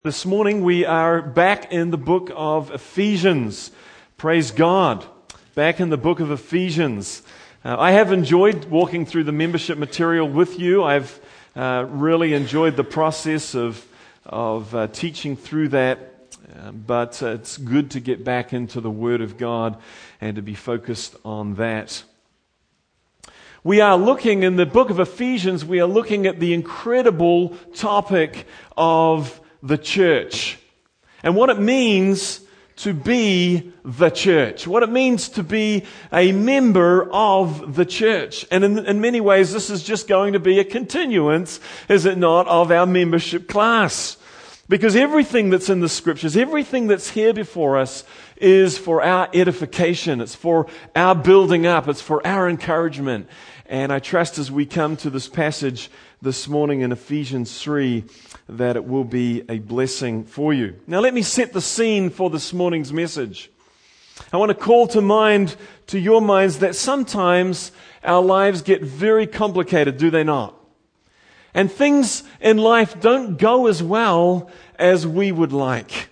This morning we are back in the book of Ephesians. Praise God. Back in the book of Ephesians. I have enjoyed walking through the membership material with you. I've really enjoyed the process of teaching through that. But it's good to get back into the Word of God and to be focused on that. We are looking in the book of Ephesians, we are looking at the incredible topic of the church, and what it means to be the church, what it means to be a member of the church. And in many ways, this is just going to be a continuance, is it not, of our membership class. Because everything that's in the Scriptures, everything that's here before us is for our edification, it's for our building up, it's for our encouragement. And I trust as we come to this passage this morning in Ephesians 3 that it will be a blessing for you. Now let me set the scene for this morning's message. I want to call to your minds that sometimes our lives get very complicated, do they not? And things in life don't go as well as we would like,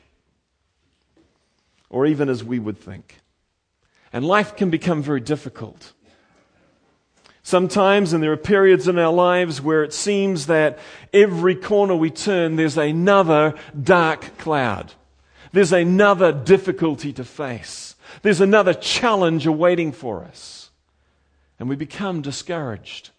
or even as we would think. And life can become very difficult. Sometimes, and there are periods in our lives where it seems that every corner we turn, there's another dark cloud. There's another difficulty to face. There's another challenge awaiting for us. And we become discouraged.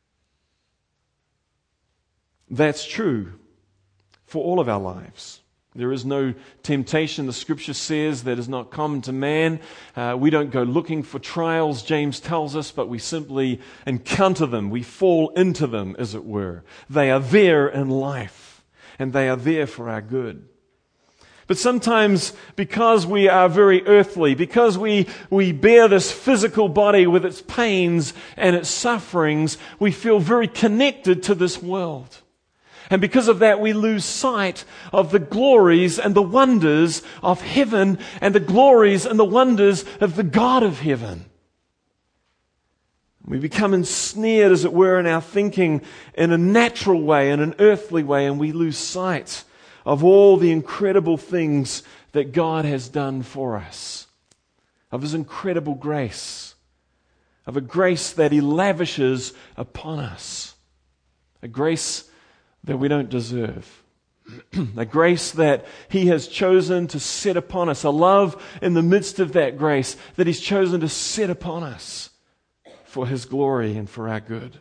That's true for all of our lives. There is no temptation, the Scripture says, that is not common to man. We don't go looking for trials, James tells us, but we simply encounter them. We fall into them, as it were. They are there in life, and they are there for our good. But sometimes, because we are very earthly, because we bear this physical body with its pains and its sufferings, we feel very connected to this world. And because of that, we lose sight of the glories and the wonders of heaven and the glories and the wonders of the God of heaven. We become ensnared, as it were, in our thinking in a natural way, in an earthly way, and we lose sight of all the incredible things that God has done for us, of His incredible grace, of a grace that He lavishes upon us, a grace that we don't deserve. A grace that He has chosen to set upon us. A love in the midst of that grace that He's chosen to set upon us for His glory and for our good.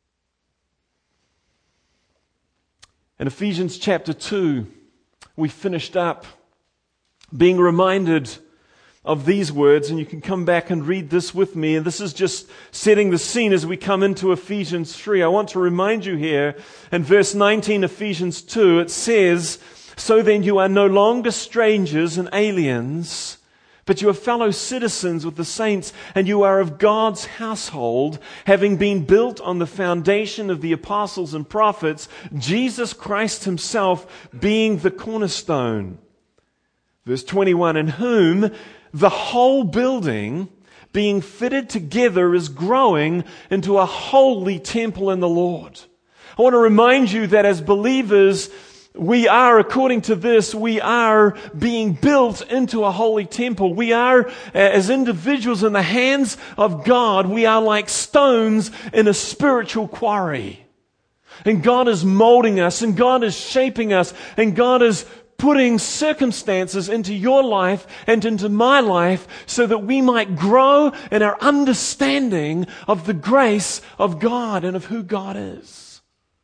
In Ephesians chapter 2, we finished up being reminded of these words, and you can come back and read this with me. And this is just setting the scene as we come into Ephesians 3. I want to remind you here in verse 19, Ephesians 2, it says, "So then you are no longer strangers and aliens, but you are fellow citizens with the saints, and you are of God's household, having been built on the foundation of the apostles and prophets, Jesus Christ Himself being the cornerstone." Verse 21, "In whom the whole building, being fitted together, is growing into a holy temple in the Lord." I want to remind you that as believers, we are, according to this, we are being built into a holy temple. We are, as individuals in the hands of God, we are like stones in a spiritual quarry. And God is molding us, and God is shaping us, and God is putting circumstances into your life and into my life so that we might grow in our understanding of the grace of God and of who God is.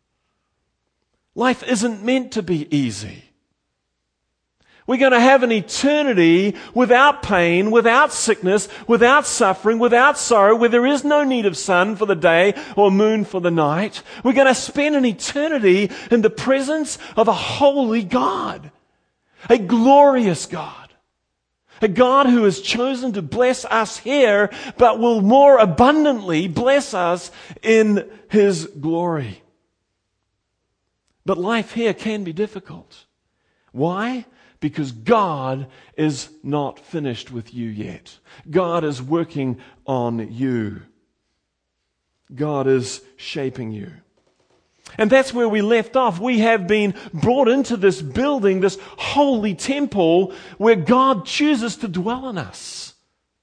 Life isn't meant to be easy. We're going to have an eternity without pain, without sickness, without suffering, without sorrow, where there is no need of sun for the day or moon for the night. We're going to spend an eternity in the presence of a holy God. A glorious God. A God who has chosen to bless us here, but will more abundantly bless us in His glory. But life here can be difficult. Why? Because God is not finished with you yet. God is working on you. God is shaping you. And that's where we left off. We have been brought into this building, this holy temple, where God chooses to dwell in us.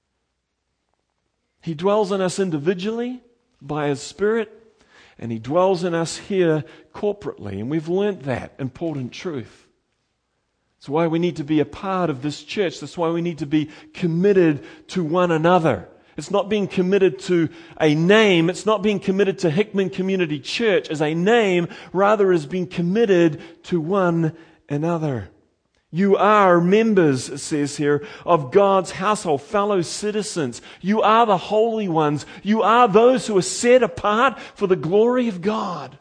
He dwells in us individually by His Spirit, and He dwells in us here corporately. And we've learnt that important truth. That's why we need to be a part of this church. That's why we need to be committed to one another. It's not being committed to a name. It's not being committed to Hickman Community Church as a name. Rather, is being committed to one another. You are members, it says here, of God's household, fellow citizens. You are the holy ones. You are those who are set apart for the glory of God.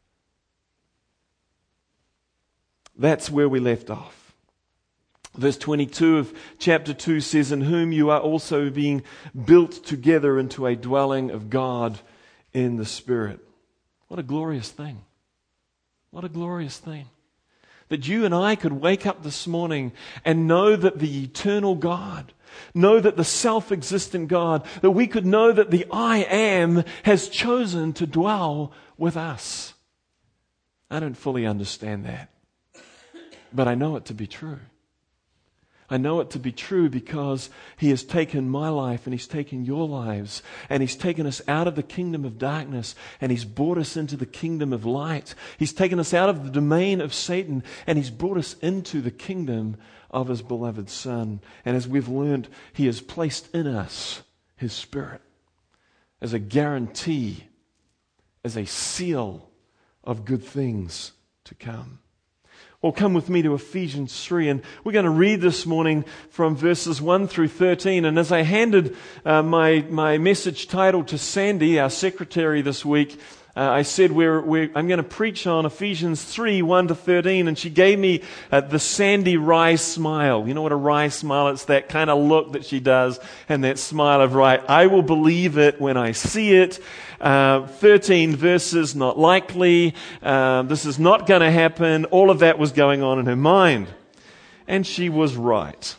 That's where we left off. Verse 22 of chapter 2 says, in whom you are also being built together into a dwelling of God in the Spirit. What a glorious thing. What a glorious thing. That you and I could wake up this morning and know that the eternal God, know that the self-existent God, that we could know that the I Am has chosen to dwell with us. I don't fully understand that, but I know it to be true. I know it to be true because He has taken my life and He's taken your lives and He's taken us out of the kingdom of darkness and He's brought us into the kingdom of light. He's taken us out of the domain of Satan and He's brought us into the kingdom of His beloved Son. And as we've learned, He has placed in us His Spirit as a guarantee, as a seal of good things to come. Well, come with me to Ephesians 3, and we're going to read this morning from verses 1 through 13. And as I handed my message title to Sandy, our secretary this week, I said I'm going to preach on Ephesians 3, 1 to 13, and she gave me the Sandy Rye smile. You know what a Rye smile is? It's that kind of look that she does, and that smile of, right, I will believe it when I see it. 13 verses, not likely. This is not going to happen. All of that was going on in her mind. And she was right.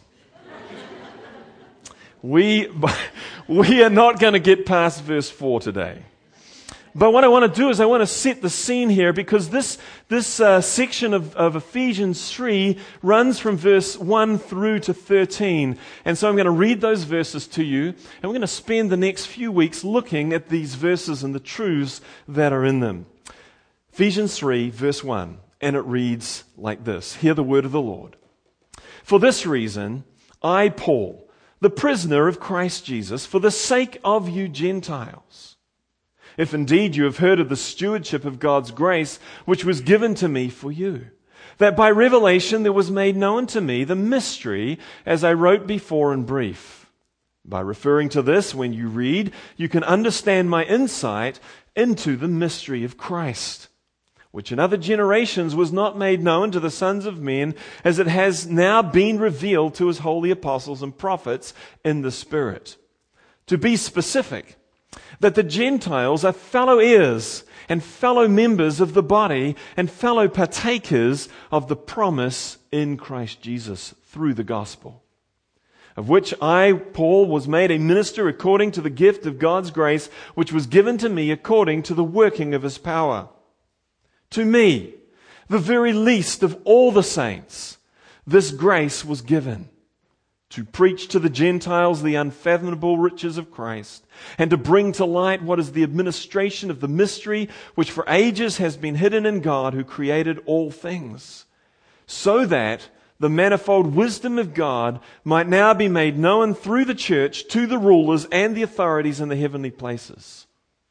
We are not going to get past verse 4 today. But what I want to do is I want to set the scene here, because this section of Ephesians 3 runs from verse 1 through to 13. And so I'm going to read those verses to you, and we're going to spend the next few weeks looking at these verses and the truths that are in them. Ephesians 3, verse 1, and it reads like this. Hear the word of the Lord. For this reason, I, Paul, the prisoner of Christ Jesus, for the sake of you Gentiles, if indeed you have heard of the stewardship of God's grace, which was given to me for you, that by revelation there was made known to me the mystery, as I wrote before in brief. By referring to this, when you read, you can understand my insight into the mystery of Christ, which in other generations was not made known to the sons of men, as it has now been revealed to His holy apostles and prophets in the Spirit. To be specific, that the Gentiles are fellow heirs and fellow members of the body and fellow partakers of the promise in Christ Jesus through the gospel, of which I, Paul, was made a minister according to the gift of God's grace, which was given to me according to the working of His power. To me, the very least of all the saints, this grace was given, to preach to the Gentiles the unfathomable riches of Christ, and to bring to light what is the administration of the mystery which for ages has been hidden in God who created all things, so that the manifold wisdom of God might now be made known through the church to the rulers and the authorities in the heavenly places.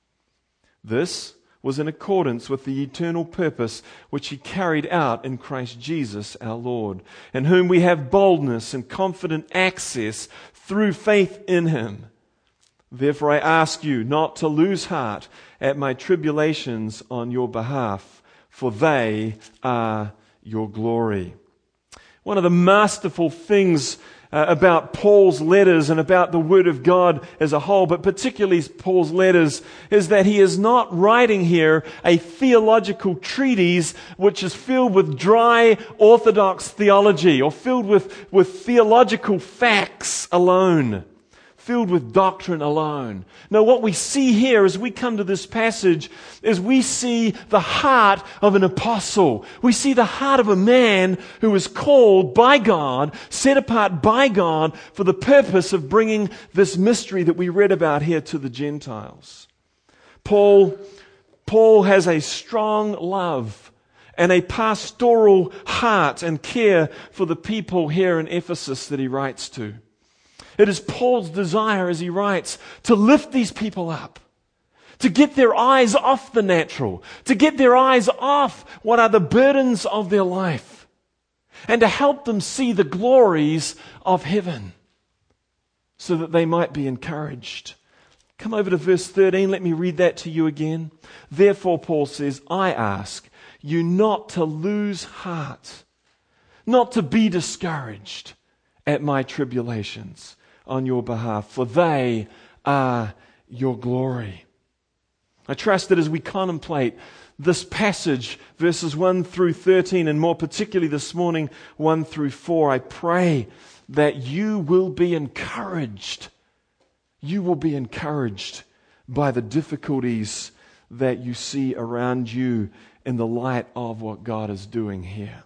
This was in accordance with the eternal purpose which He carried out in Christ Jesus our Lord, in whom we have boldness and confident access through faith in Him. Therefore I ask you not to lose heart at my tribulations on your behalf, for they are your glory. One of the masterful things about Paul's letters and about the Word of God as a whole, but particularly Paul's letters, is that he is not writing here a theological treatise which is filled with dry orthodox theology or filled with theological facts alone. filled with doctrine alone. No, what we see here as we come to this passage is we see the heart of an apostle. We see the heart of a man who was called by God, set apart by God for the purpose of bringing this mystery that we read about here to the Gentiles. Paul has a strong love and a pastoral heart and care for the people here in Ephesus that he writes to. It is Paul's desire, as he writes, to lift these people up, to get their eyes off the natural, to get their eyes off what are the burdens of their life, and to help them see the glories of heaven so that they might be encouraged. Come over to verse 13. Let me read that to you again. Therefore, Paul says, I ask you not to lose heart, not to be discouraged at my tribulations on your behalf, for they are your glory. I trust that as we contemplate this passage, verses 1 through 13, and more particularly this morning, 1 through 4, I pray that you will be encouraged. You will be encouraged by the difficulties that you see around you in the light of what God is doing here.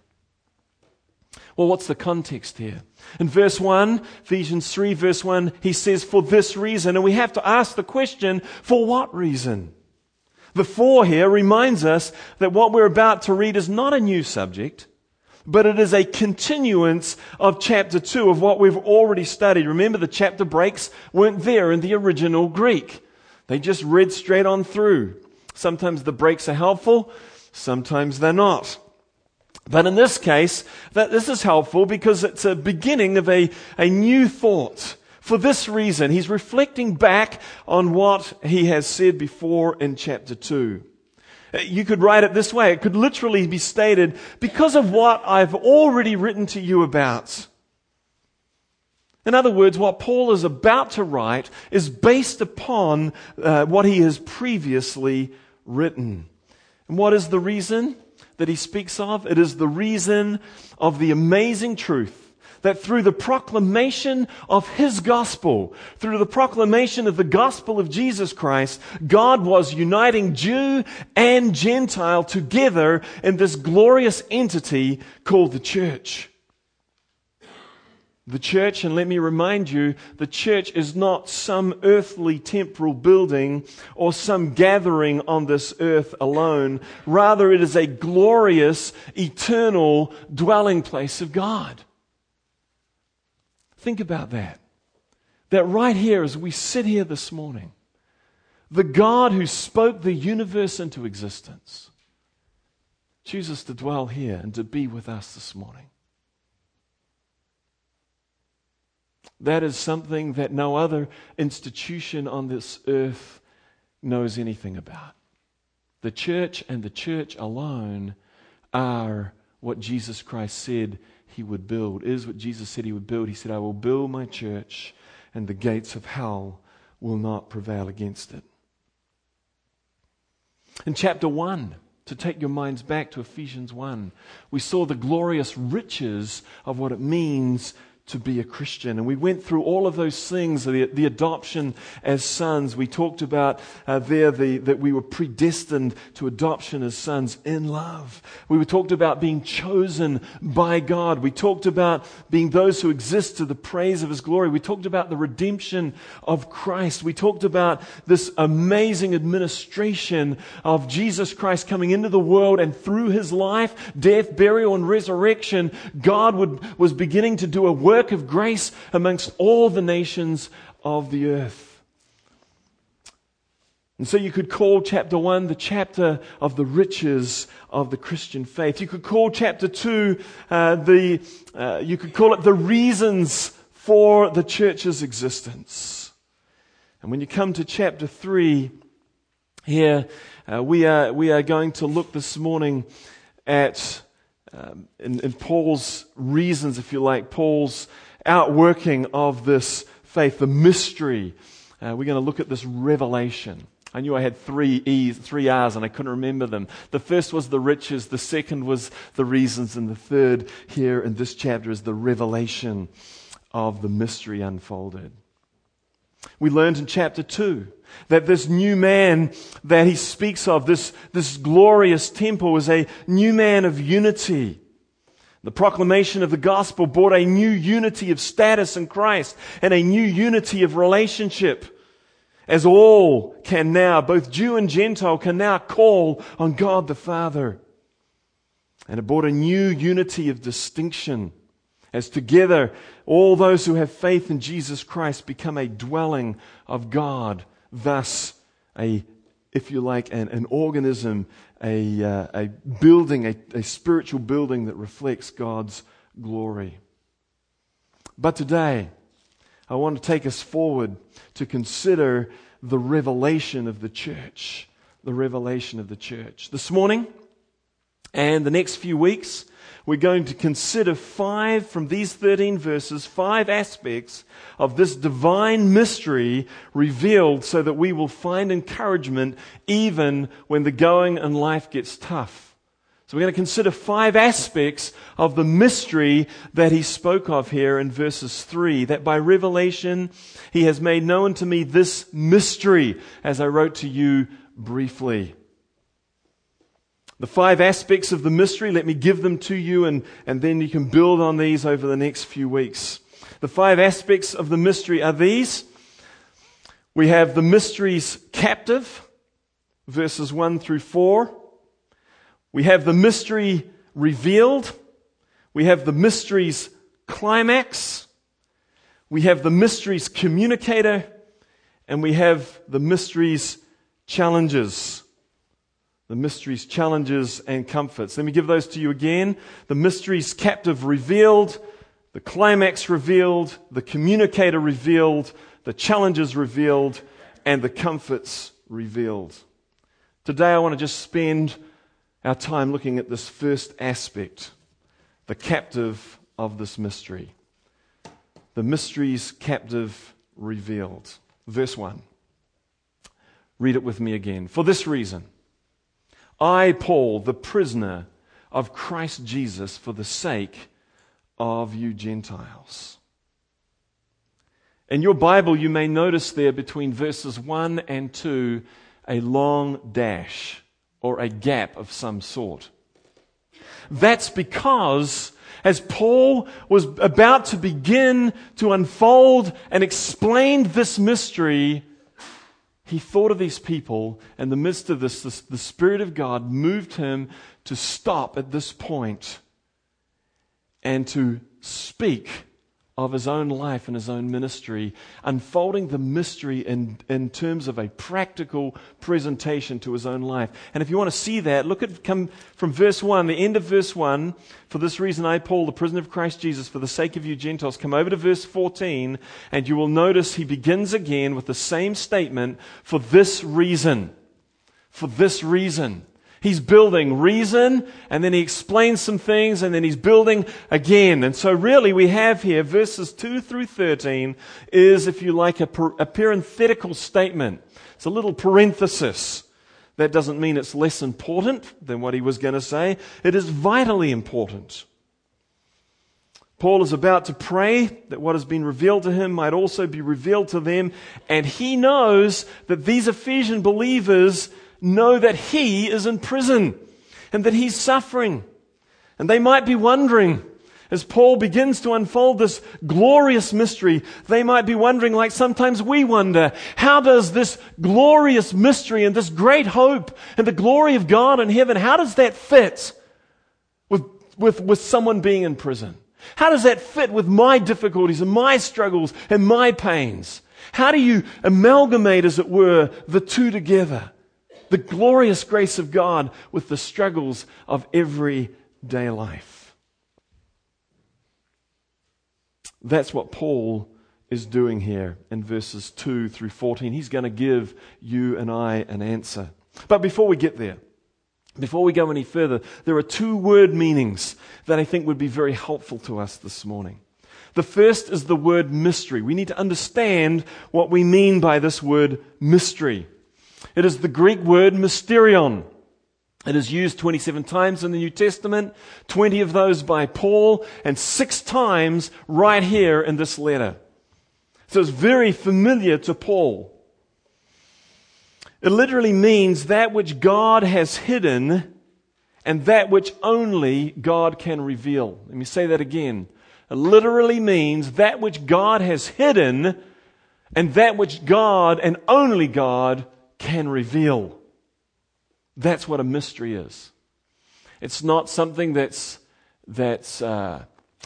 Well, what's the context here? In verse 1, Ephesians 3, verse 1, he says, for this reason. And we have to ask the question, for what reason? The for here reminds us that what we're about to read is not a new subject, but it is a continuance of chapter 2 of what we've already studied. Remember, the chapter breaks weren't there in the original Greek. They just read straight on through. Sometimes the breaks are helpful, sometimes they're not. But in this case, this is helpful because it's a beginning of a new thought. For this reason, he's reflecting back on what he has said before in chapter 2. You could write it this way. It could literally be stated, because of what I've already written to you about. In other words, what Paul is about to write is based upon what he has previously written. And what is the reason that he speaks of? It is the reason of the amazing truth that through the proclamation of his gospel, through the proclamation of the gospel of Jesus Christ, God was uniting Jew and Gentile together in this glorious entity called the church. The church, and let me remind you, the church is not some earthly temporal building or some gathering on this earth alone. Rather, it is a glorious, eternal dwelling place of God. Think about that. That right here, as we sit here this morning, the God who spoke the universe into existence chooses to dwell here and to be with us this morning. That is something that no other institution on this earth knows anything about. The church and the church alone are what Jesus Christ said he would build, is what Jesus said he would build. He said, I will build my church and the gates of hell will not prevail against it. In chapter 1, to take your minds back to Ephesians 1, we saw the glorious riches of what it means to be a Christian. And we went through all of those things, the adoption as sons. We talked about that we were predestined to adoption as sons in love. We talked about being chosen by God. We talked about being those who exist to the praise of his glory. We talked about the redemption of Christ. We talked about this amazing administration of Jesus Christ coming into the world, and through his life, death, burial, and resurrection, God was beginning to do a work of grace amongst all the nations of the earth. And so you could call chapter 1 the chapter of the riches of the Christian faith. You could call chapter 2 you could call it the reasons for the church's existence. And when you come to chapter 3 here, we are going to look this morning at in Paul's reasons, if you like, Paul's outworking of this faith, the mystery. We're going to look at this revelation. I knew I had three R's and I couldn't remember them. The first was the riches, the second was the reasons, and the third here in this chapter is the revelation of the mystery unfolded. We learned in chapter 2 that this new man that he speaks of, this glorious temple, is a new man of unity. The proclamation of the gospel brought a new unity of status in Christ and a new unity of relationship, as all can now, both Jew and Gentile, can now call on God the Father. And it brought a new unity of distinction, as together all those who have faith in Jesus Christ become a dwelling of God, thus if you like, an organism, a building, a spiritual building that reflects God's glory. But today, I want to take us forward to consider the revelation of the church. The revelation of the church. This morning and the next few weeks, we're going to consider 5 from these 13 verses, 5 aspects of this divine mystery revealed so that we will find encouragement even when the going in life gets tough. So we're going to consider 5 aspects of the mystery that he spoke of here in verses 3, that by revelation he has made known to me this mystery, as I wrote to you briefly. The 5 aspects of the mystery, let me give them to you and then you can build on these over the next few weeks. The 5 aspects of the mystery are these. We have the mystery's captive, verses 1 through 4. We have the mystery revealed. We have the mystery's climax. We have the mystery's communicator. And we have the mystery's challenges. The mysteries, challenges, and comforts. Let me give those to you again. The mysteries captive revealed, the climax revealed, the communicator revealed, the challenges revealed, and the comforts revealed. Today I want to just spend our time looking at this first aspect, the captive of this mystery. The mysteries captive revealed. Verse 1. Read it with me again. For this reason, I, Paul, the prisoner of Christ Jesus, for the sake of you Gentiles. In your Bible, you may notice there between verses 1 and 2 a long dash or a gap of some sort. That's because as Paul was about to begin to unfold and explain this mystery, he thought of these people. In the midst of this, the Spirit of God moved him to stop at this point and to speak of his own life and his own ministry, unfolding the mystery in terms of a practical presentation to his own life. And if you want to see that, come from verse 1, the end of verse 1. For this reason, I, Paul, the prisoner of Christ Jesus, for the sake of you Gentiles. Come over to verse 14, and you will notice he begins again with the same statement, for this reason. For this reason. He's building reason, and then he explains some things, and then he's building again. And so really we have here, verses 2 through 13, is, if you like, a parenthetical statement. It's a little parenthesis. That doesn't mean it's less important than what he was going to say. It is vitally important. Paul is about to pray that what has been revealed to him might also be revealed to them, and he knows that these Ephesian believers know that he is in prison and that he's suffering. And they might be wondering, as Paul begins to unfold this glorious mystery, they might be wondering, like sometimes we wonder, how does this glorious mystery and this great hope and the glory of God in heaven, how does that fit with someone being in prison? How does that fit with my difficulties and my struggles and my pains? How do you amalgamate, as it were, the two together? The glorious grace of God with the struggles of everyday life. That's what Paul is doing here in verses 2 through 14. He's going to give you and I an answer. But before we get there, before we go any further, there are 2 word meanings that I think would be very helpful to us this morning. The first is the word mystery. We need to understand what we mean by this word mystery. It is the Greek word mysterion. It is used 27 times in the New Testament, 20 of those by Paul, and 6 times right here in this letter. So it's very familiar to Paul. It literally means that which God has hidden and that which only God can reveal. Let me say that again. It literally means that which God has hidden and that which God and only God can reveal. That's what a mystery is. It's not something that's a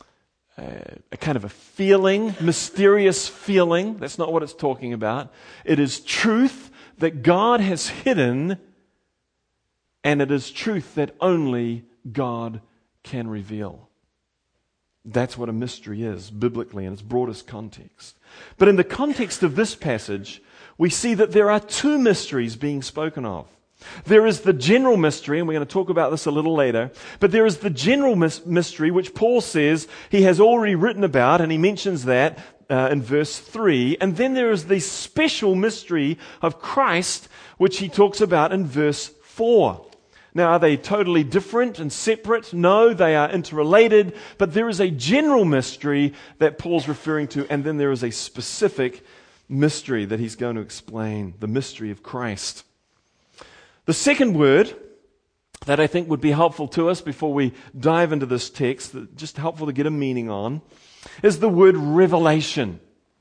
kind of a feeling, mysterious feeling. That's not what it's talking about. It is truth that God has hidden, and it is truth that only God can reveal. That's what a mystery is, biblically, in its broadest context. But in the context of this passage, we see that there are two mysteries being spoken of. There is the general mystery, and we're going to talk about this a little later, but there is the general mystery which Paul says he has already written about, and he mentions that in verse 3. And then there is the special mystery of Christ, which he talks about in verse 4. Now, are they totally different and separate? No, they are interrelated, but there is a general mystery that Paul's referring to, and then there is a specific mystery that he's going to explain, the mystery of Christ. The second word that I think would be helpful to us before we dive into this text, just helpful to get a meaning on, is the word revelation.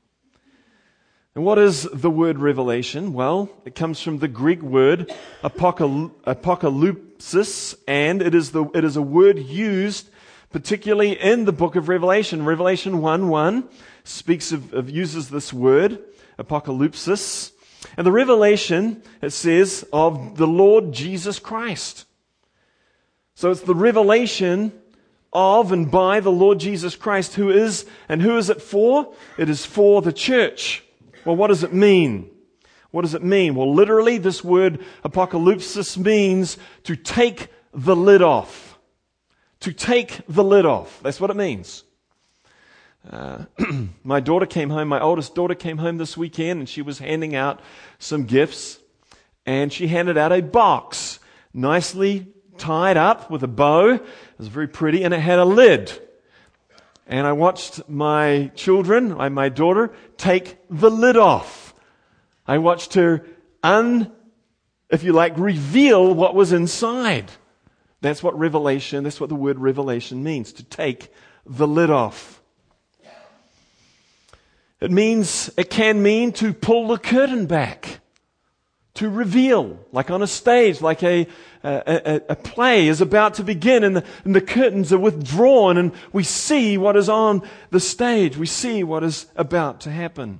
And what is the word revelation? Well, it comes from the Greek word apocalypsis, and it is a word used particularly in the book of Revelation. Revelation 1:1 uses this word, apocalypsis. And the revelation, it says, of the Lord Jesus Christ. So it's the revelation of and by the Lord Jesus Christ, who is it for? It is for the church. Well, what does it mean? What does it mean? Well, literally, this word apocalypsis means to take the lid off. To take the lid off. That's what it means. My oldest daughter came home this weekend, and she was handing out some gifts, and she handed out a box, nicely tied up with a bow. It was very pretty, and it had a lid. And I watched my daughter, take the lid off. I watched her reveal what was inside. That's what the word revelation means, to take the lid off. It can mean to pull the curtain back, to reveal, like on a stage, like a play is about to begin and the curtains are withdrawn and we see what is on the stage. We see what is about to happen.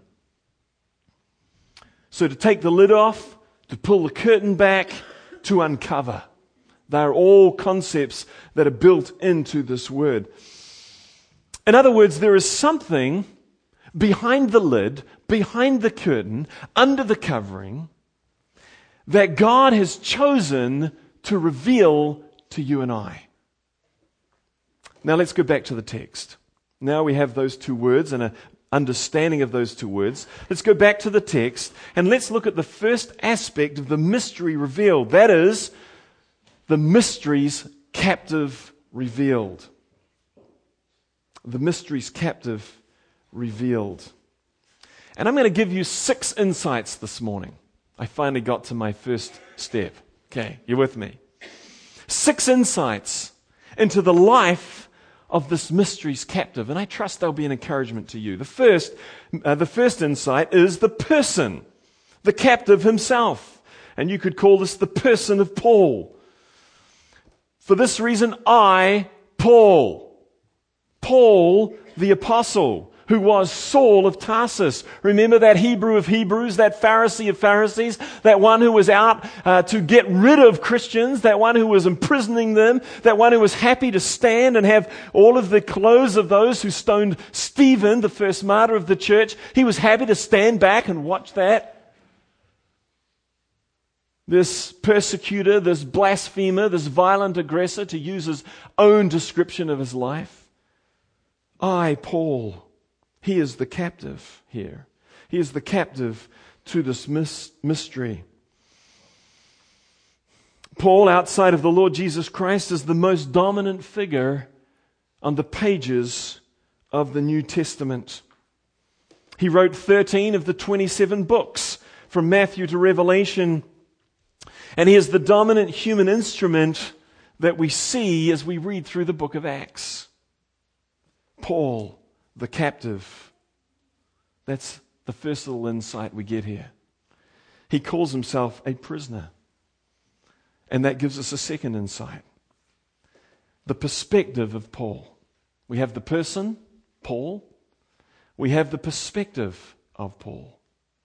So to take the lid off, to pull the curtain back, to uncover. They're all concepts that are built into this word. In other words, there is something behind the lid, behind the curtain, under the covering, that God has chosen to reveal to you and I. Now let's go back to the text. Now we have those two words and an understanding of those two words. Let's go back to the text and let's look at the first aspect of the mystery revealed. That is, the mysteries captive revealed. The mysteries captive revealed. And I'm going to give you 6 insights this morning. I finally got to my first step. Okay, you with me? 6 insights into the life of this mysteries captive, and I trust they'll be an encouragement to you. The first insight is the person, the captive himself, and you could call this the person of Paul. For this reason, Paul the apostle, who was Saul of Tarsus. Remember that Hebrew of Hebrews, that Pharisee of Pharisees, that one who was out to get rid of Christians, that one who was imprisoning them, that one who was happy to stand and have all of the clothes of those who stoned Stephen, the first martyr of the church. He was happy to stand back and watch that. This persecutor, this blasphemer, this violent aggressor, to use his own description of his life. Paul. He is the captive here. He is the captive to this mystery. Paul, outside of the Lord Jesus Christ, is the most dominant figure on the pages of the New Testament. He wrote 13 of the 27 books from Matthew to Revelation, and he is the dominant human instrument that we see as we read through the book of Acts. Paul, the captive. That's the first little insight we get here. He calls himself a prisoner. And that gives us a second insight. The perspective of Paul. We have the person, Paul. We have the perspective of Paul.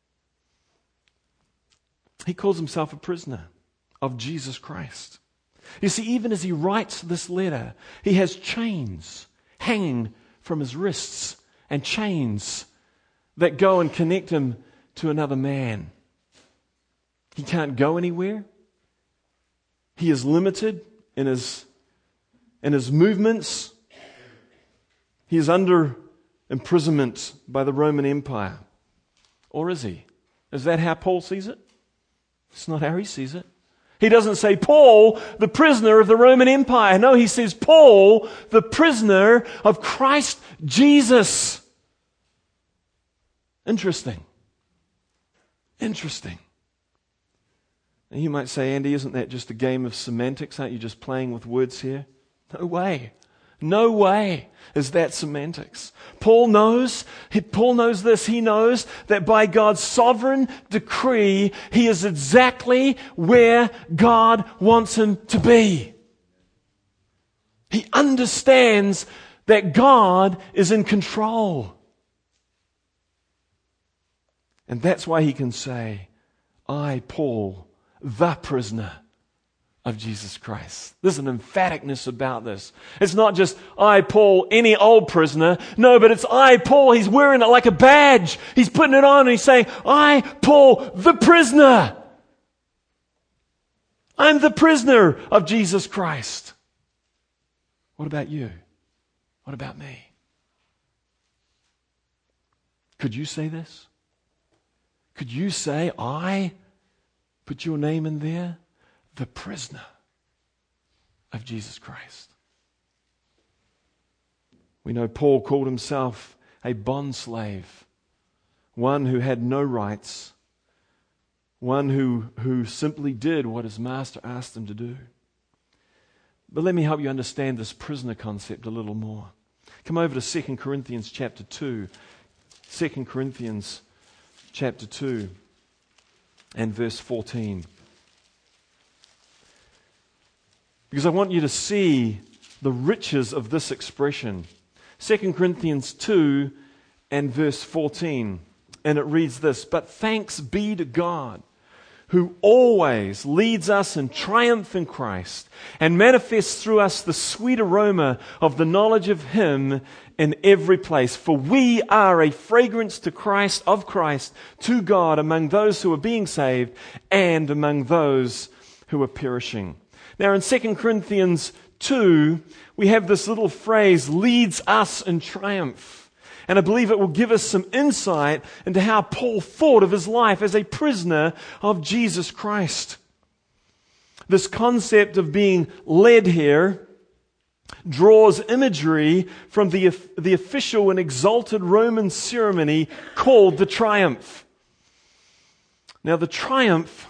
He calls himself a prisoner of Jesus Christ. You see, even as he writes this letter, he has chains hanging from his wrists and chains that go and connect him to another man. He can't go anywhere. He is limited in his movements. He is under imprisonment by the Roman Empire. Or is he? Is that how Paul sees it? It's not how he sees it. He doesn't say, Paul, the prisoner of the Roman Empire. No, he says, Paul, the prisoner of Christ Jesus. Interesting. Interesting. And you might say, Andy, isn't that just a game of semantics? Aren't you just playing with words here? No way. No way is that semantics. Paul knows this. He knows that by God's sovereign decree, he is exactly where God wants him to be. He understands that God is in control. And that's why he can say, I, Paul, the prisoner of Jesus Christ. There's an emphaticness about this. It's not just I, Paul, any old prisoner. No, but it's I, Paul. He's wearing it like a badge. He's putting it on and he's saying, I, Paul, the prisoner. I'm the prisoner of Jesus Christ. What about you? What about me? Could you say this? Could you say, I put your name in there? The prisoner of Jesus Christ. We know Paul called himself a bondslave, one who had no rights, one who simply did what his master asked him to do. But let me help you understand this prisoner concept a little more. Come over to 2 Corinthians chapter 2. 2 Corinthians chapter 2 and verse 14. Because I want you to see the riches of this expression. 2 Corinthians 2 and verse 14. And it reads this, But thanks be to God, who always leads us in triumph in Christ and manifests through us the sweet aroma of the knowledge of Him in every place. For we are a fragrance to Christ, of Christ, to God among those who are being saved and among those who are perishing. Now in 2 Corinthians 2, we have this little phrase, leads us in triumph. And I believe it will give us some insight into how Paul thought of his life as a prisoner of Jesus Christ. This concept of being led here draws imagery from the official and exalted Roman ceremony called the triumph. Now the triumph,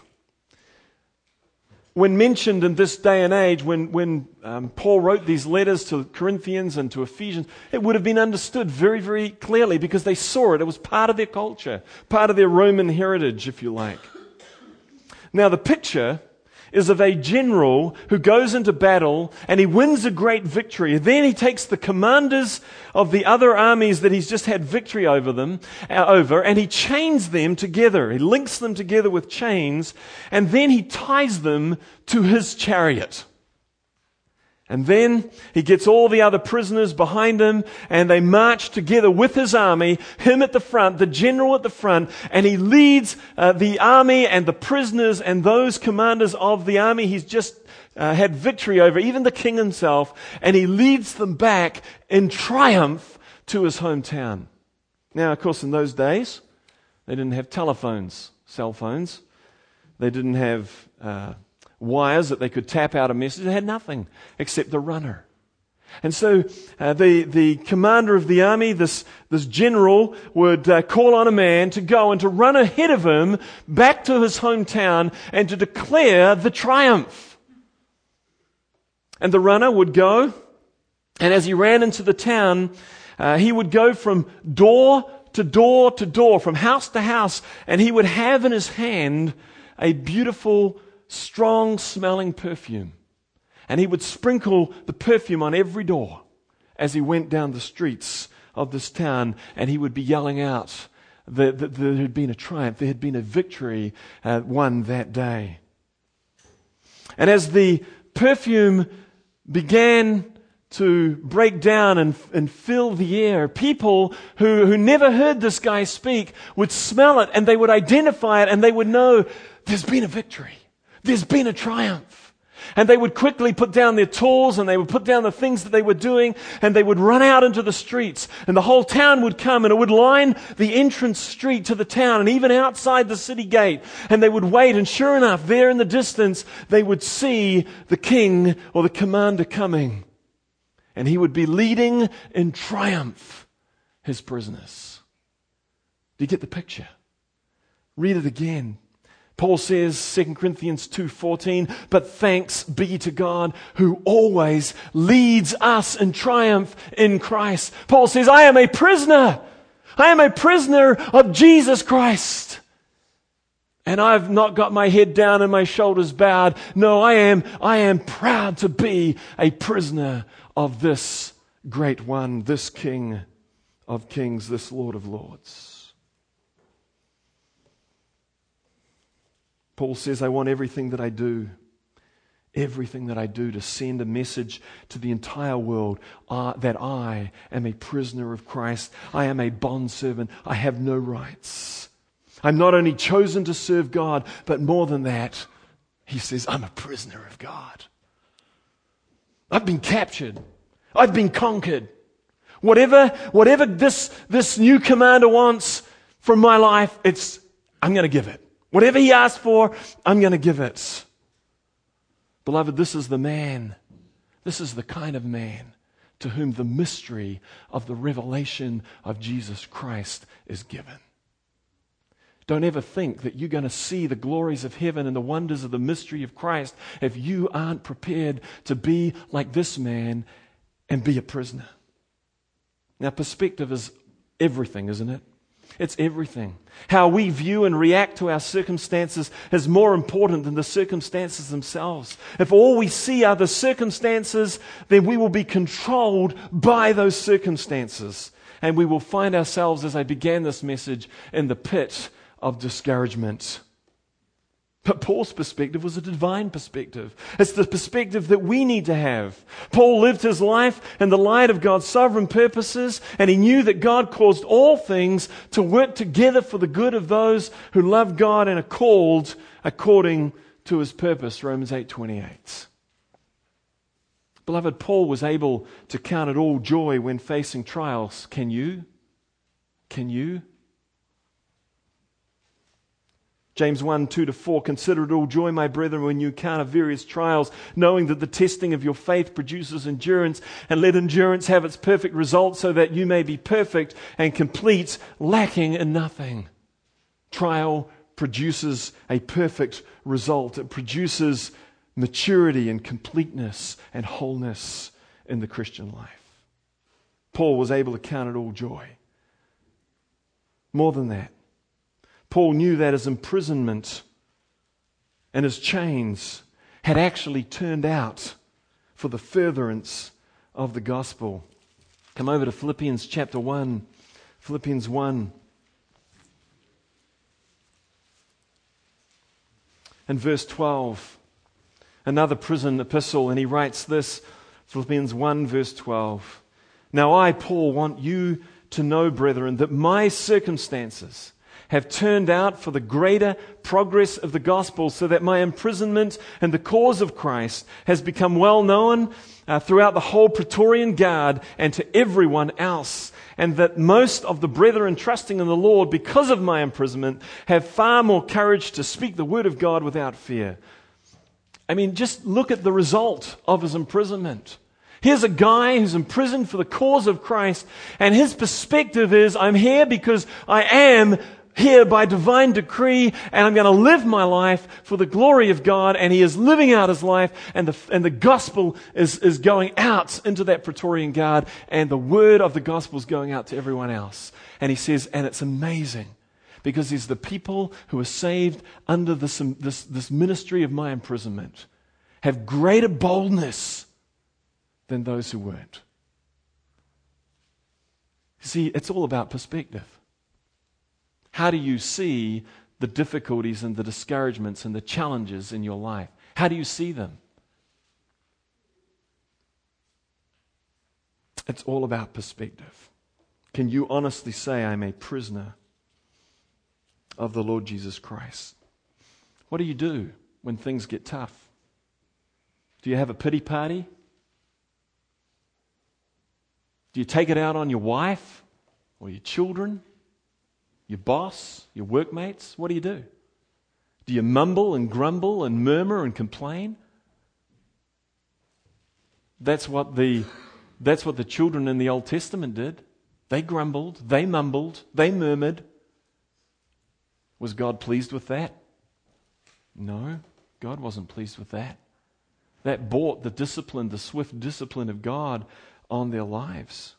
when mentioned in this day and age, when Paul wrote these letters to Corinthians and to Ephesians, it would have been understood very, very clearly because they saw it. It was part of their culture, part of their Roman heritage, if you like. Now, the picture is of a general who goes into battle and he wins a great victory. Then he takes the commanders of the other armies that he's just had victory over and he chains them together. He links them together with chains and then he ties them to his chariot. And then he gets all the other prisoners behind him and they march together with his army, him at the front, the general at the front, and he leads the army and the prisoners and those commanders of the army he's just had victory over, even the king himself, and he leads them back in triumph to his hometown. Now, of course, in those days, they didn't have telephones, cell phones. They didn't have wires that they could tap out a message. They had nothing except a runner. And so the commander of the army, this general, would call on a man to go and to run ahead of him back to his hometown and to declare the triumph. And the runner would go, and as he ran into the town, he would go from door to door to door, from house to house, and he would have in his hand a beautiful, strong-smelling perfume. And he would sprinkle the perfume on every door as he went down the streets of this town, and he would be yelling out that there had been a triumph, there had been a victory won that day. And as the perfume began to break down and fill the air, people who never heard this guy speak would smell it, and they would identify it, and they would know there's been a victory, there's been a triumph. And they would quickly put down their tools, and they would put down the things that they were doing, and they would run out into the streets, and the whole town would come, and it would line the entrance street to the town, and even outside the city gate, and they would wait, and sure enough, there in the distance, they would see the king or the commander coming, and he would be leading in triumph his prisoners. Do you get the picture? Read it again. Paul says, 2 Corinthians 2:14, but thanks be to God who always leads us in triumph in Christ. Paul says, I am a prisoner. I am a prisoner of Jesus Christ. And I've not got my head down and my shoulders bowed. No, I am proud to be a prisoner of this great one, this King of Kings, this Lord of Lords. Paul says, I want everything that I do to send a message to the entire world that I am a prisoner of Christ. I am a bondservant. I have no rights. I'm not only chosen to serve God, but more than that, he says, I'm a prisoner of God. I've been captured. I've been conquered. Whatever this new commander wants from my life, I'm going to give it. Whatever he asks for, I'm going to give it. Beloved, this is the man. This is the kind of man to whom the mystery of the revelation of Jesus Christ is given. Don't ever think that you're going to see the glories of heaven and the wonders of the mystery of Christ if you aren't prepared to be like this man and be a prisoner. Now, perspective is everything, isn't it? It's everything. How we view and react to our circumstances is more important than the circumstances themselves. If all we see are the circumstances, then we will be controlled by those circumstances. And we will find ourselves, as I began this message, in the pit of discouragement. But Paul's perspective was a divine perspective. It's the perspective that we need to have. Paul lived his life in the light of God's sovereign purposes, and he knew that God caused all things to work together for the good of those who love God and are called according to his purpose, Romans 8:28. Beloved, Paul was able to count it all joy when facing trials. Can you? Can you? James 1:2-4, consider it all joy, my brethren, when you encounter various trials, knowing that the testing of your faith produces endurance, and let endurance have its perfect result so that you may be perfect and complete, lacking in nothing. Trial produces a perfect result. It produces maturity and completeness and wholeness in the Christian life. Paul was able to count it all joy. More than that, Paul knew that his imprisonment and his chains had actually turned out for the furtherance of the gospel. Come over to Philippians chapter 1. Philippians 1. And verse 12. Another prison epistle, and he writes this, Philippians 1 verse 12. Now I, Paul, want you to know, brethren, that my circumstances have turned out for the greater progress of the gospel, so that my imprisonment and the cause of Christ has become well known throughout the whole Praetorian Guard and to everyone else, and that most of the brethren trusting in the Lord because of my imprisonment have far more courage to speak the word of God without fear. I mean, just look at the result of his imprisonment. Here's a guy who's imprisoned for the cause of Christ, and his perspective is, I'm here because I am here by divine decree, and I'm going to live my life for the glory of God. And he is living out his life, and the gospel is going out into that Praetorian Guard, and the word of the gospel is going out to everyone else. And he says, and it's amazing, because there's the people who are saved under this ministry of my imprisonment have greater boldness than those who weren't. See, it's all about perspective. How do you see the difficulties and the discouragements and the challenges in your life? How do you see them? It's all about perspective. Can you honestly say, I'm a prisoner of the Lord Jesus Christ? What do you do when things get tough? Do you have a pity party? Do you take it out on your wife or your children? Your boss, your workmates? What do you do? Do you mumble and grumble and murmur and complain? That's what the children in the Old Testament did. They grumbled, they mumbled, they murmured. Was God pleased with that? No, God wasn't pleased with that. That brought the discipline, the swift discipline of God on their lives.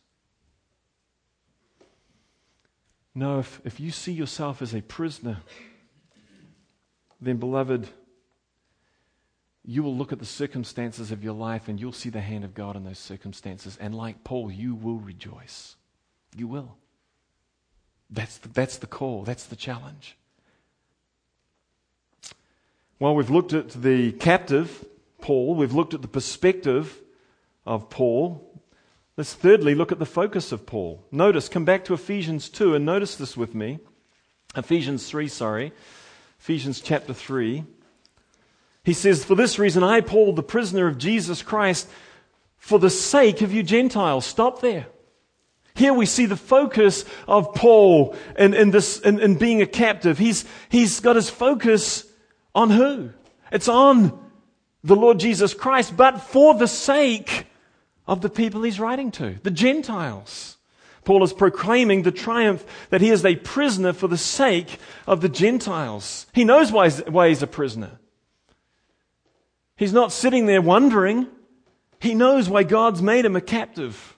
No, if you see yourself as a prisoner, then, beloved, you will look at the circumstances of your life and you'll see the hand of God in those circumstances. And like Paul, you will rejoice. You will. That's the call. That's the challenge. Well, we've looked at the captive, Paul. We've looked at the perspective of Paul. Let's thirdly look at the focus of Paul. Notice, come back to Ephesians 2 and notice this with me. Ephesians chapter 3. He says, for this reason I, Paul, the prisoner of Jesus Christ, for the sake of you Gentiles. Stop there. Here we see the focus of Paul in being a captive. He's got his focus on who? It's on the Lord Jesus Christ, but for the sake of the people he's writing to, the Gentiles. Paul is proclaiming the triumph that he is a prisoner for the sake of the Gentiles. He knows why he's a prisoner. He's not sitting there wondering. He knows why God's made him a captive.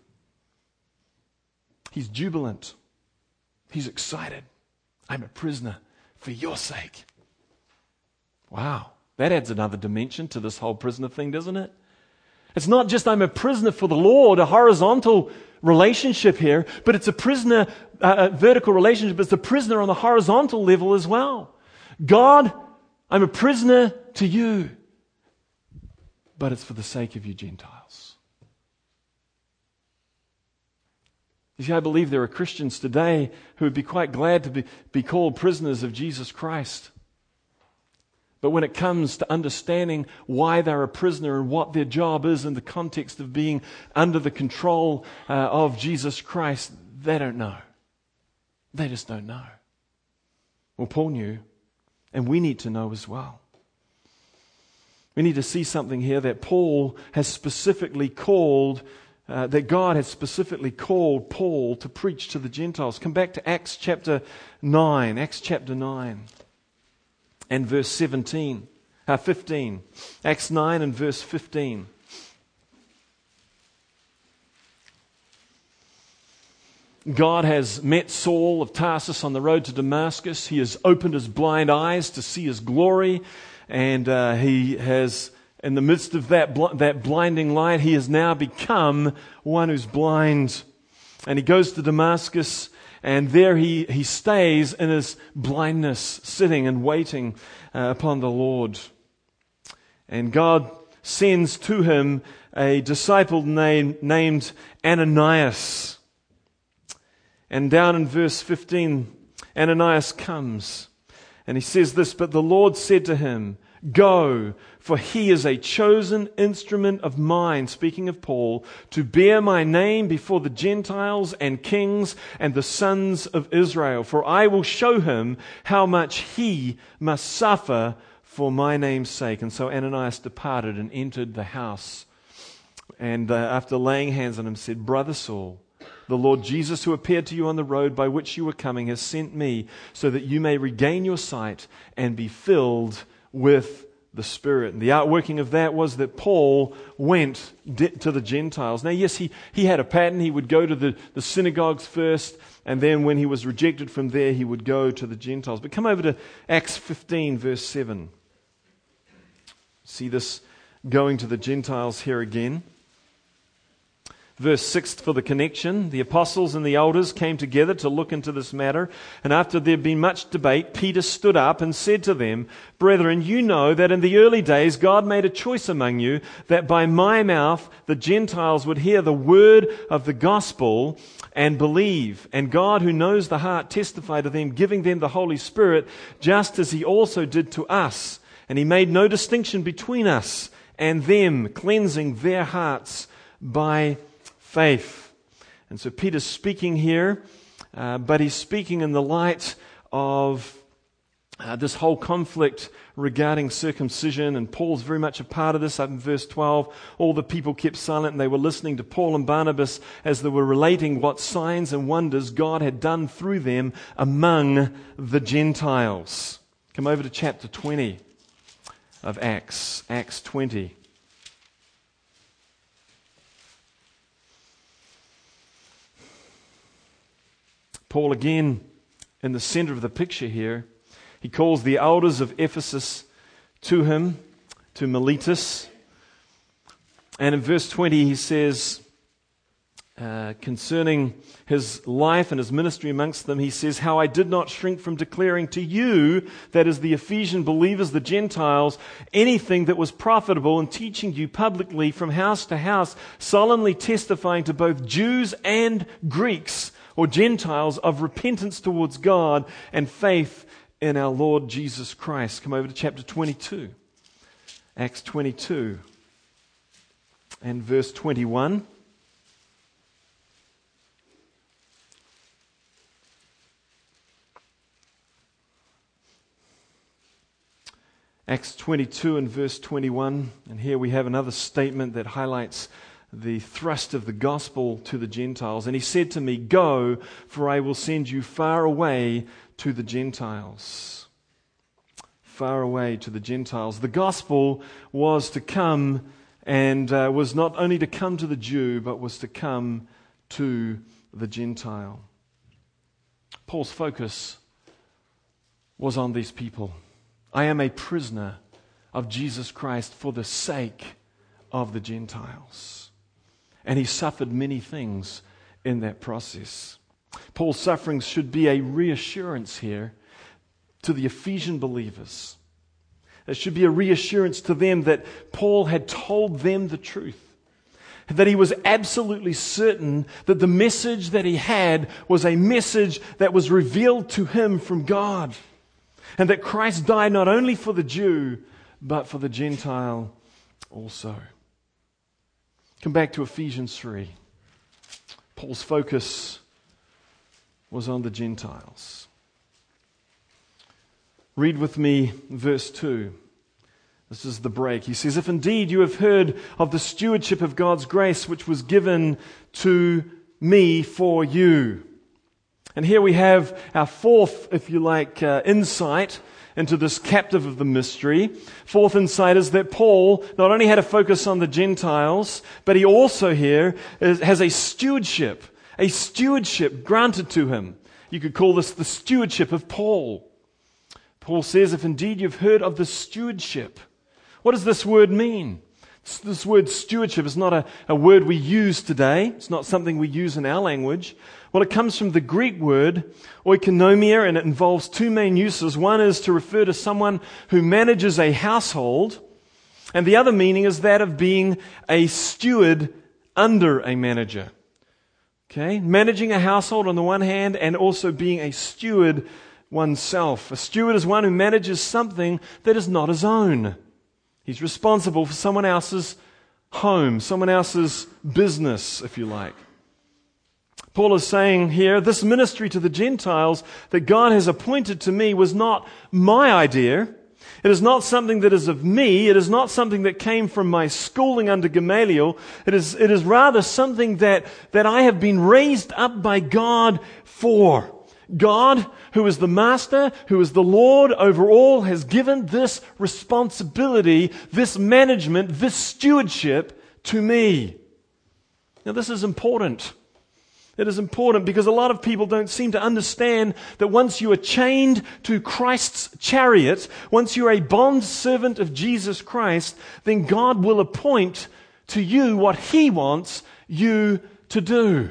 He's jubilant. He's excited. I'm a prisoner for your sake. Wow, that adds another dimension to this whole prisoner thing, doesn't it? It's not just I'm a prisoner for the Lord, a horizontal relationship here, but it's a prisoner, vertical relationship. It's a prisoner on the horizontal level as well. God, I'm a prisoner to you, but it's for the sake of you Gentiles. You see, I believe there are Christians today who would be quite glad to be called prisoners of Jesus Christ. But when it comes to understanding why they're a prisoner and what their job is in the context of being under the control of Jesus Christ, they don't know. They just don't know. Well, Paul knew, and we need to know as well. We need to see something here that Paul has specifically called, that God has specifically called Paul to preach to the Gentiles. Come back to Acts chapter 9. And verse 15. Acts 9 and verse 15. God has met Saul of Tarsus on the road to Damascus. He has opened his blind eyes to see his glory. And he has, in the midst of that blinding light, he has now become one who's blind. And he goes to Damascus. And there he stays in his blindness, sitting and waiting upon the Lord. And God sends to him a disciple named Ananias. And down in verse 15, Ananias comes. And he says this, but the Lord said to him, go, for he is a chosen instrument of mine, speaking of Paul, to bear my name before the Gentiles and kings and the sons of Israel. For I will show him how much he must suffer for my name's sake. And so Ananias departed and entered the house And after laying hands on him, said, "Brother Saul, the Lord Jesus, who appeared to you on the road by which you were coming, has sent me so that you may regain your sight and be filled with the Spirit." And the outworking of that was that Paul went to the Gentiles. Now, yes, he had a pattern. He would go to the synagogues first, and then when he was rejected from there, he would go to the Gentiles. But come over to Acts 15, verse 7. See this going to the Gentiles here again. Verse 6 for the connection. "The apostles and the elders came together to look into this matter, and after there had been much debate, Peter stood up and said to them, 'Brethren, you know that in the early days God made a choice among you, that by my mouth the Gentiles would hear the word of the gospel and believe. And God, who knows the heart, testified to them, giving them the Holy Spirit, just as He also did to us. And He made no distinction between us and them, cleansing their hearts by faith.'" And so Peter's speaking here, but he's speaking in the light of this whole conflict regarding circumcision, and Paul's very much a part of this. Up in verse 12, all the people kept silent and they were listening to Paul and Barnabas as they were relating what signs and wonders God had done through them among the Gentiles. Come over to chapter 20 of Acts, Acts 20. Paul, again, in the center of the picture here, he calls the elders of Ephesus to him, to Miletus. And in verse 20 he says, concerning his life and his ministry amongst them, he says, "How I did not shrink from declaring to you," that is the Ephesian believers, the Gentiles, "anything that was profitable, and teaching you publicly from house to house, solemnly testifying to both Jews and Greeks," or Gentiles, "of repentance towards God and faith in our Lord Jesus Christ." Come over to chapter 22. Acts 22 and verse 21. Acts 22 and verse 21. And here we have another statement that highlights the thrust of the gospel to the Gentiles. "And he said to me, 'Go, for I will send you far away to the Gentiles.'" Far away to the Gentiles. The gospel was to come, and was not only to come to the Jew, but was to come to the Gentile. Paul's focus was on these people. "I am a prisoner of Jesus Christ for the sake of the Gentiles." And he suffered many things in that process. Paul's sufferings should be a reassurance here to the Ephesian believers. It should be a reassurance to them that Paul had told them the truth. That he was absolutely certain that the message that he had was a message that was revealed to him from God. And that Christ died not only for the Jew, but for the Gentile also. Come back to Ephesians 3. Paul's focus was on the Gentiles. Read with me verse 2. This is the break. He says, "If indeed you have heard of the stewardship of God's grace which was given to me for you." And here we have our fourth, if you like, insight into this captive of the mystery. Fourth insight is that Paul not only had a focus on the Gentiles, but he also here has a stewardship granted to him. You could call this the stewardship of Paul. Paul says, "If indeed you've heard of the stewardship." What does this word mean? This word stewardship is not a word we use today. It's not something we use in our language. Well, it comes from the Greek word oikonomia, and it involves two main uses. One is to refer to someone who manages a household, and the other meaning is that of being a steward under a manager. Okay? Managing a household on the one hand, and also being a steward oneself. A steward is one who manages something that is not his own. He's responsible for someone else's home, someone else's business, if you like. Paul is saying here, this ministry to the Gentiles that God has appointed to me was not my idea. It is not something that is of me. It is not something that came from my schooling under Gamaliel. It is rather something that I have been raised up by God for. God, who is the master, who is the Lord over all, has given this responsibility, this management, this stewardship to me. Now, this is important. It is important because a lot of people don't seem to understand that once you are chained to Christ's chariot, once you're a bond servant of Jesus Christ, then God will appoint to you what He wants you to do.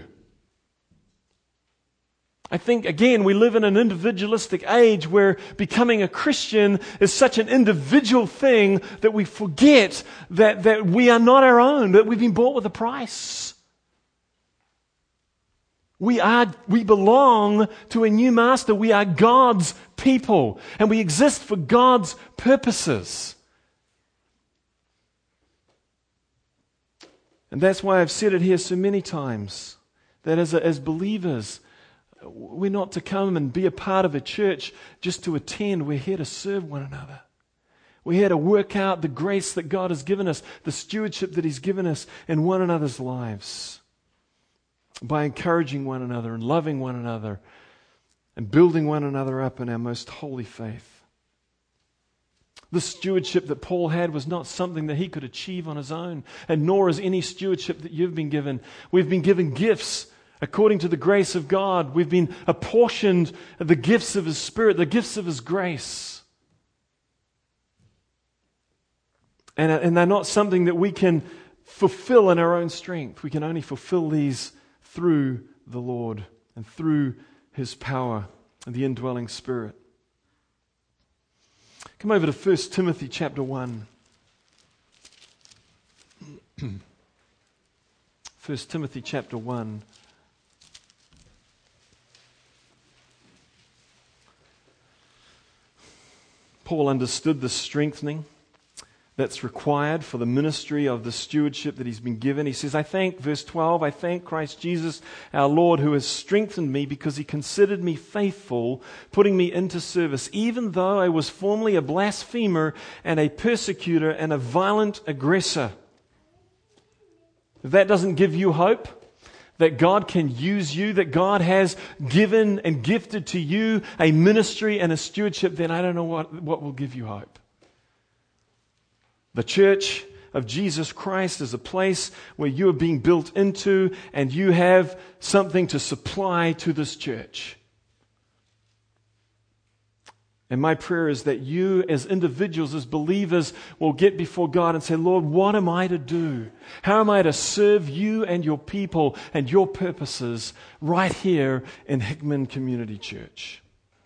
I think, again, we live in an individualistic age where becoming a Christian is such an individual thing that we forget that we are not our own, that we've been bought with a price. We belong to a new master. We are God's people, and we exist for God's purposes. And that's why I've said it here so many times, that as believers, we're not to come and be a part of a church just to attend. We're here to serve one another. We're here to work out the grace that God has given us, the stewardship that He's given us in one another's lives, by encouraging one another and loving one another and building one another up in our most holy faith. The stewardship that Paul had was not something that he could achieve on his own, and nor is any stewardship that you've been given. We've been given gifts according to the grace of God. We've been apportioned the gifts of His Spirit, the gifts of His grace. And they're not something that we can fulfill in our own strength. We can only fulfill these through the Lord and through His power and the indwelling Spirit. Come over to 1 Timothy chapter 1. 1 Timothy chapter 1. Paul understood the strengthening that's required for the ministry of the stewardship that he's been given. He says, verse 12, I thank Christ Jesus our Lord, who has strengthened me because He considered me faithful, putting me into service, even though I was formerly a blasphemer and a persecutor and a violent aggressor. If that doesn't give you hope, that God can use you, that God has given and gifted to you a ministry and a stewardship, then I don't know what will give you hope. The church of Jesus Christ is a place where you are being built into, and you have something to supply to this church. And my prayer is that you as individuals, as believers, will get before God and say, Lord, what am I to do? How am I to serve you and your people and your purposes right here in Hickman Community Church?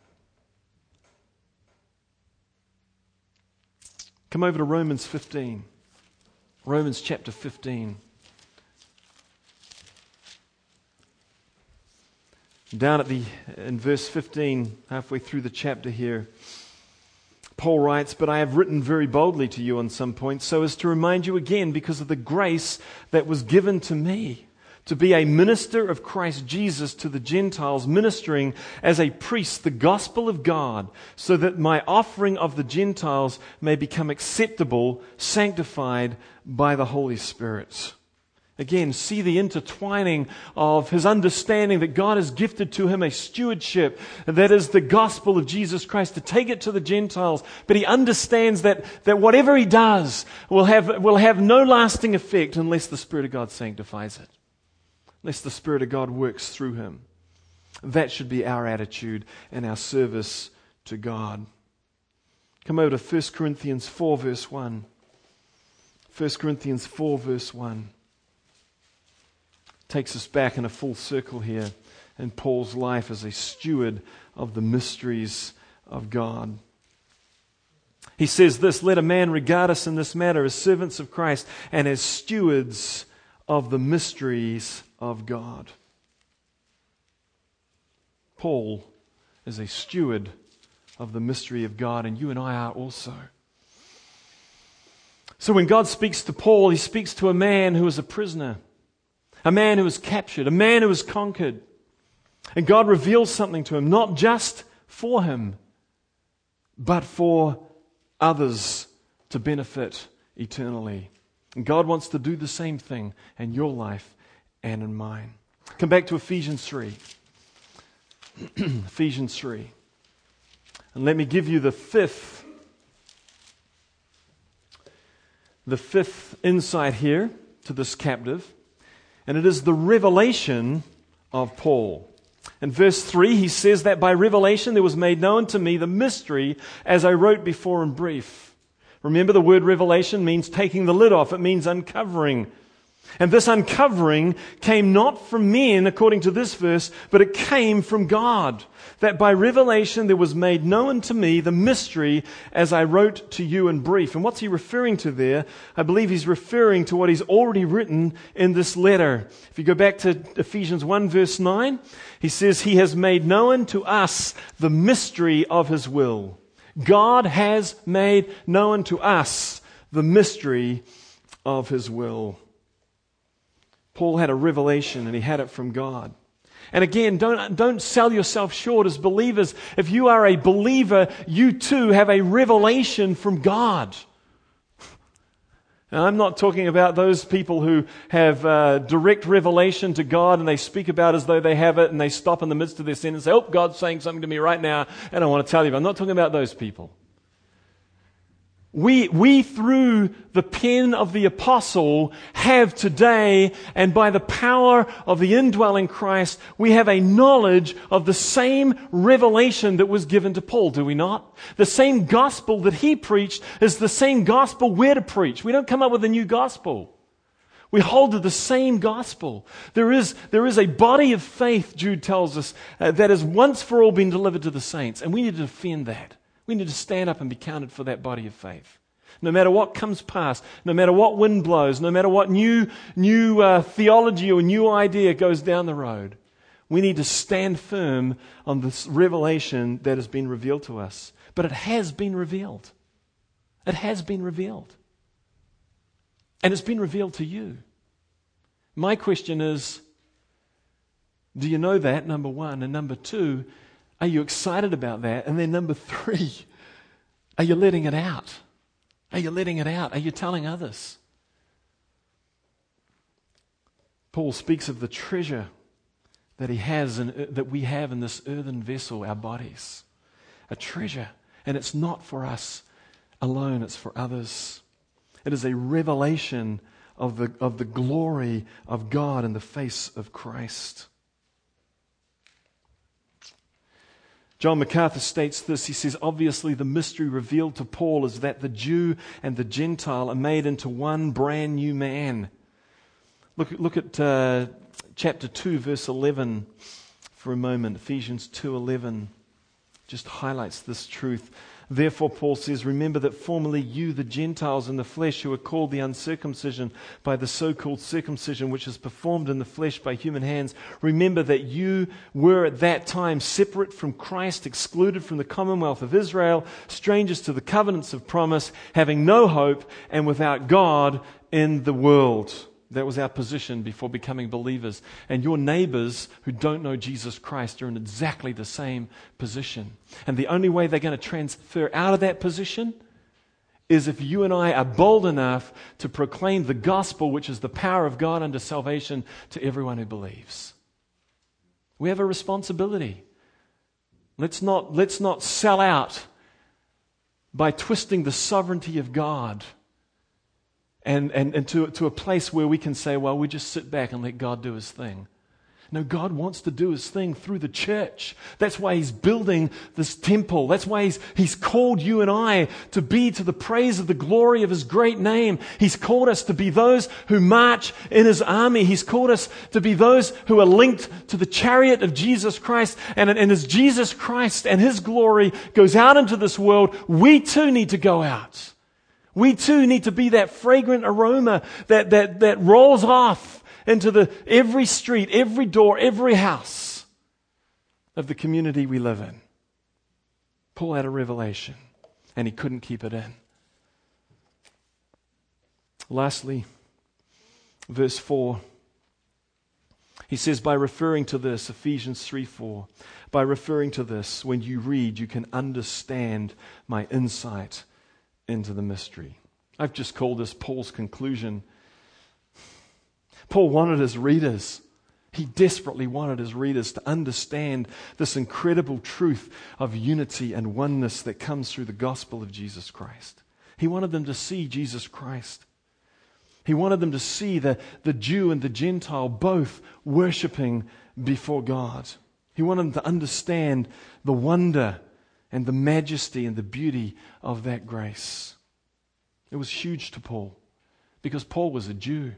Come over to Romans 15. Romans chapter 15. Down in verse 15, halfway through the chapter here, Paul writes, But I have written very boldly to you on some points, so as to remind you again, because of the grace that was given to me, to be a minister of Christ Jesus to the Gentiles, ministering as a priest the gospel of God, so that my offering of the Gentiles may become acceptable, sanctified by the Holy Spirit. Again, see the intertwining of his understanding that God has gifted to him a stewardship that is the gospel of Jesus Christ, to take it to the Gentiles. But he understands that whatever he does will have no lasting effect unless the Spirit of God sanctifies it, unless the Spirit of God works through him. That should be our attitude and our service to God. Come over to 1 Corinthians 4 verse 1. 1 Corinthians 4 verse 1. Takes us back in a full circle here in Paul's life as a steward of the mysteries of God. He says this, Let a man regard us in this matter as servants of Christ and as stewards of the mysteries of God. Paul is a steward of the mystery of God, and you and I are also. So when God speaks to Paul, He speaks to a man who is a prisoner, a man who was captured, a man who was conquered. And God reveals something to him, not just for him, but for others to benefit eternally. And God wants to do the same thing in your life and in mine. Come back to Ephesians 3. Ephesians 3. And let me give you the fifth insight here to this captive. And it is the revelation of Paul. In verse 3, he says that by revelation there was made known to me the mystery as I wrote before in brief. Remember, the word revelation means taking the lid off. It means uncovering. And this uncovering came not from men, according to this verse, but it came from God. That by revelation there was made known to me the mystery as I wrote to you in brief. And what's he referring to there? I believe he's referring to what he's already written in this letter. If you go back to Ephesians 1 verse 9, he says, He has made known to us the mystery of His will. God has made known to us the mystery of His will. Paul had a revelation and he had it from God. And again, don't sell yourself short as believers. If you are a believer, you too have a revelation from God. Now, I'm not talking about those people who have direct revelation to God and they speak about as though they have it and they stop in the midst of their sentence and say, oh, God's saying something to me right now and I want to tell you. I'm not talking about those people. We through the pen of the apostle have today, and by the power of the indwelling Christ, we have a knowledge of the same revelation that was given to Paul, do we not? The same gospel that he preached is the same gospel we're to preach. We don't come up with a new gospel. We hold to the same gospel. There is a body of faith, Jude tells us, that has once for all been delivered to the saints, and we need to defend that. We need to stand up and be counted for that body of faith. No matter what comes past, no matter what wind blows, no matter what new theology or new idea goes down the road, we need to stand firm on this revelation that has been revealed to us. But it has been revealed. It has been revealed. And it's been revealed to you. My question is, do you know that, number one? And number two, are you excited about that? And then number three, are you letting it out? Are you letting it out? Are you telling others? Paul speaks of the treasure that he has and that we have in this earthen vessel, our bodies. A treasure. And it's not for us alone, it's for others. It is a revelation of the glory of God in the face of Christ. John MacArthur states this. He says, obviously the mystery revealed to Paul is that the Jew and the Gentile are made into one brand new man. Look at chapter 2, verse 11 for a moment. Ephesians 2:11 just highlights this truth. Therefore, Paul says, remember that formerly you, the Gentiles in the flesh, who are called the uncircumcision by the so-called circumcision which is performed in the flesh by human hands, remember that you were at that time separate from Christ, excluded from the commonwealth of Israel, strangers to the covenants of promise, having no hope and without God in the world. That was our position before becoming believers. And your neighbors who don't know Jesus Christ are in exactly the same position. And the only way they're going to transfer out of that position is if you and I are bold enough to proclaim the gospel, which is the power of God unto salvation to everyone who believes. We have a responsibility. Let's not sell out by twisting the sovereignty of God and to a place where we can say, well, we just sit back and let God do His thing. No, God wants to do His thing through the church. That's why He's building this temple. That's why He's called you and I to be to the praise of the glory of His great name. He's called us to be those who march in His army. He's called us to be those who are linked to the chariot of Jesus Christ. And as Jesus Christ and His glory goes out into this world, we too need to go out. We too need to be that fragrant aroma that rolls off into every street, every door, every house of the community we live in. Paul had a revelation, and he couldn't keep it in. Lastly, verse 4. He says, by referring to this, Ephesians 3:4, by referring to this, when you read, you can understand my insight into the mystery. I've just called this Paul's conclusion. Paul wanted his readers, he desperately wanted his readers to understand this incredible truth of unity and oneness that comes through the gospel of Jesus Christ. He wanted them to see Jesus Christ. He wanted them to see the Jew and the Gentile both worshiping before God. He wanted them to understand the wonder and the majesty and the beauty of that grace. It was huge to Paul because Paul was a Jew.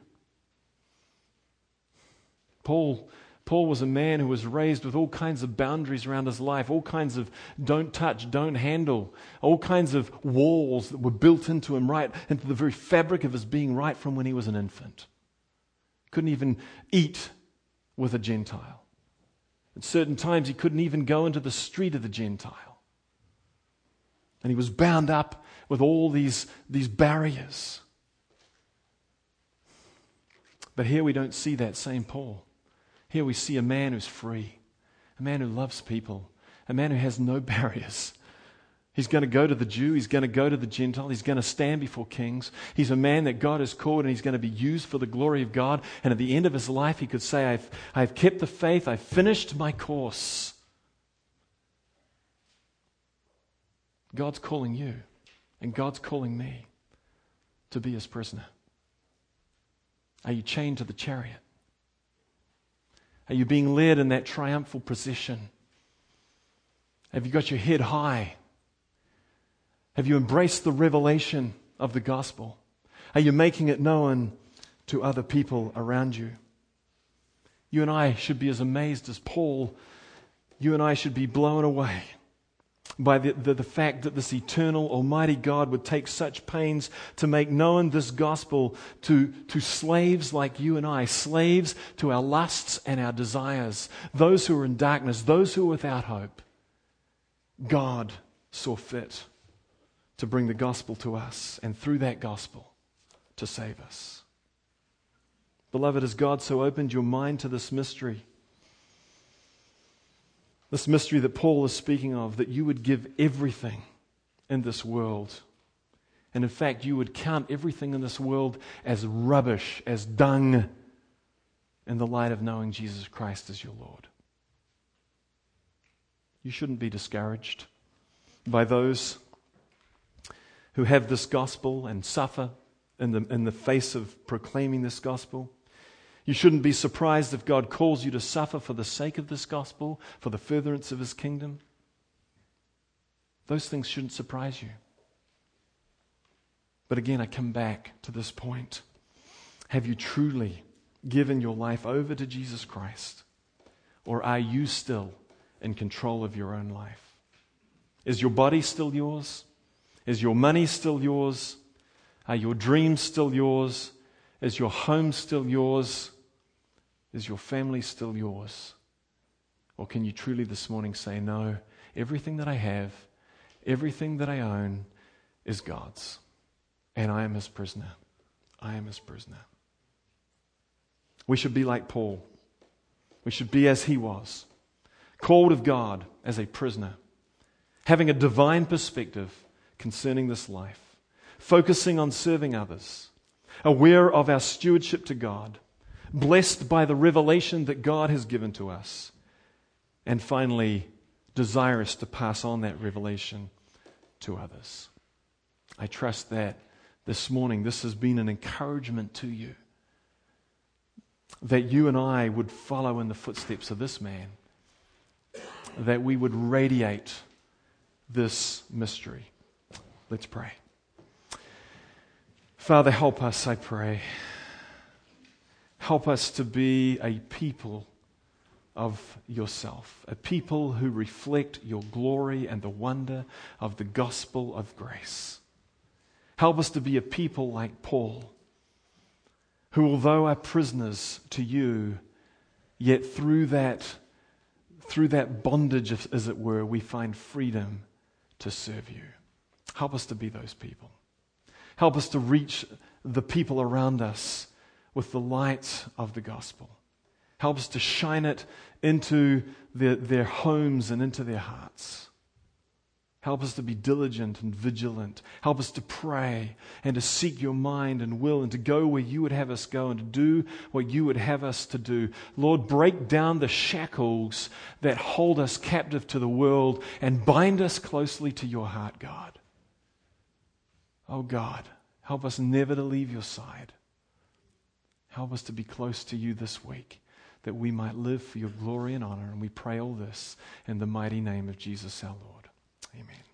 Paul was a man who was raised with all kinds of boundaries around his life, all kinds of don't touch, don't handle, all kinds of walls that were built into him right into the very fabric of his being right from when he was an infant. Couldn't even eat with a Gentile. At certain times he couldn't even go into the street of the Gentile. And he was bound up with all these barriers. But here we don't see that same Paul. Here we see a man who's free, a man who loves people, a man who has no barriers. He's going to go to the Jew, he's going to go to the Gentile, he's going to stand before kings. He's a man that God has called and he's going to be used for the glory of God. And at the end of his life he could say, I've kept the faith, I've finished my course. God's calling you and God's calling me to be his prisoner. Are you chained to the chariot? Are you being led in that triumphal procession? Have you got your head high? Have you embraced the revelation of the gospel? Are you making it known to other people around you? You and I should be as amazed as Paul. You and I should be blown away by the fact that this eternal, almighty God would take such pains to make known this gospel to slaves like you and I, slaves to our lusts and our desires, those who are in darkness, those who are without hope. God saw fit to bring the gospel to us, and through that gospel to save us. Beloved, has God so opened your mind to this mystery that Paul is speaking of, that you would give everything in this world, and in fact you would count everything in this world as rubbish, as dung, in the light of knowing Jesus Christ as your Lord? You shouldn't be discouraged by those who have this gospel and suffer in the face of proclaiming this gospel. You shouldn't be surprised if God calls you to suffer for the sake of this gospel, for the furtherance of his kingdom. Those things shouldn't surprise you. But again, I come back to this point. Have you truly given your life over to Jesus Christ? Or are you still in control of your own life? Is your body still yours? Is your money still yours? Are your dreams still yours? Is your home still yours? Is your family still yours? Or can you truly this morning say, no, everything that I have, everything that I own is God's, and I am his prisoner. I am his prisoner. We should be like Paul. We should be as he was, called of God as a prisoner, having a divine perspective concerning this life, focusing on serving others, aware of our stewardship to God, blessed by the revelation that God has given to us, and finally, desirous to pass on that revelation to others. I trust that this morning this has been an encouragement to you, that you and I would follow in the footsteps of this man, that we would radiate this mystery. Let's pray. Father, help us, I pray. Help us to be a people of yourself, a people who reflect your glory and the wonder of the gospel of grace. Help us to be a people like Paul, who, although are prisoners to you, yet through that bondage, as it were, we find freedom to serve you. Help us to be those people. Help us to reach the people around us with the light of the gospel. Help us to shine it into their homes and into their hearts. Help us to be diligent and vigilant. Help us to pray and to seek your mind and will and to go where you would have us go and to do what you would have us to do. Lord, break down the shackles that hold us captive to the world and bind us closely to your heart, God. Oh God, help us never to leave your side. Help us to be close to you this week, that we might live for your glory and honor. And we pray all this in the mighty name of Jesus our Lord. Amen.